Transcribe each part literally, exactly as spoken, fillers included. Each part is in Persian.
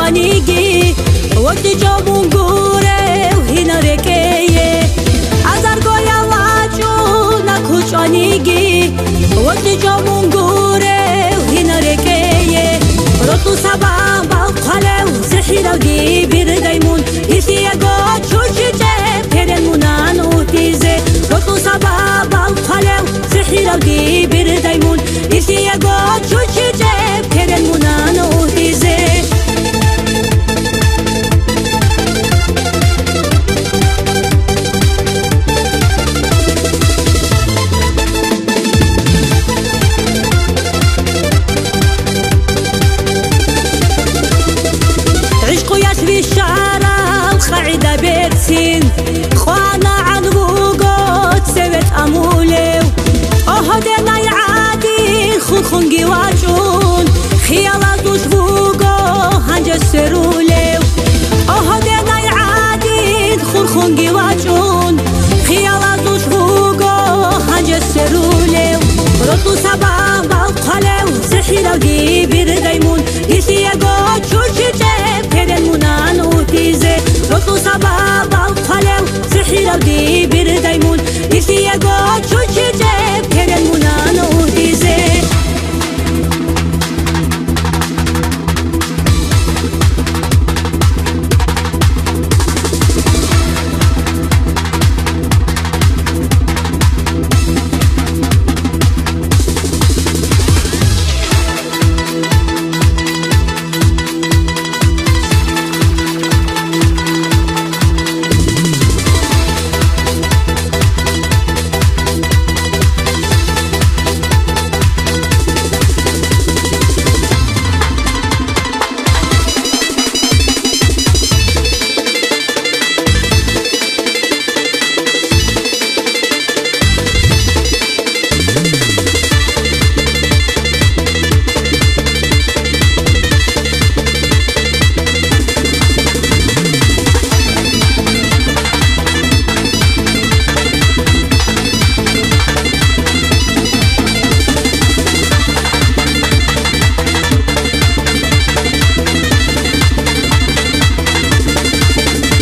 نخوشانیگی وقت جامون گوره و هینا رکیه ازرگویا واجو نخوشانیگی وقت جامون گوره و هینا رکیه رتو سبا بالقاله و سحیرا دی بیر دایمون هیشتیا گو چوشی جب کرن منان و تیزه رتو سبا بالقاله و سحیرا دی بیر دایمون هیشتیا گو چوشی جب کرن منان و تیزه قاعدة بيرسين خوانا عن وقوت سوت أمولي أهدنا يعادي خون خونجي واجون خيالات وش وقو هنجسرولي أهدنا يعادي خون خونجي واجون خيالات وش وقو هنجسرولي رطو سبا بالقالي وسحيرا ودي بير دايمون هيشتيا قوت شوشي جيب كرن منان وتيزي رطو سبا بالقاله سحيرا ودي بير دايمون هيشتيا قوت شوشي جيب كرن منان وتيزي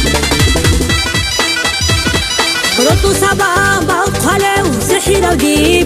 رطو سبا بالقاله وسحيرا ودي